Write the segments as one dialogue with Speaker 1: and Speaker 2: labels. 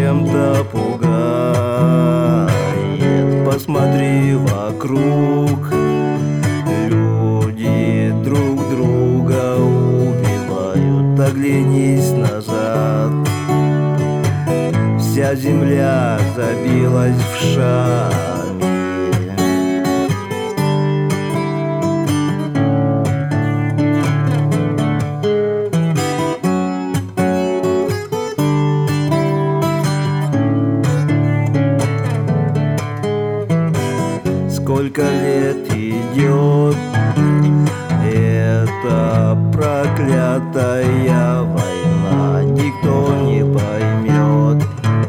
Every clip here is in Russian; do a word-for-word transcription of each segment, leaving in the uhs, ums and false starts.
Speaker 1: чем-то пугает. Посмотри вокруг, люди друг друга убивают. Оглянись назад, вся земля забилась в шами. Сколько лет идет эта проклятая война, никто не поймет,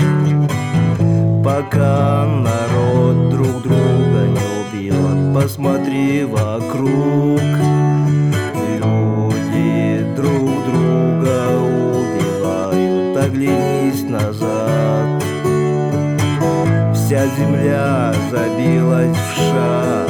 Speaker 1: пока народ друг друга не убьет. Посмотри вокруг, люди друг друга убивают. Оглянись назад, вся земля забилась в шар.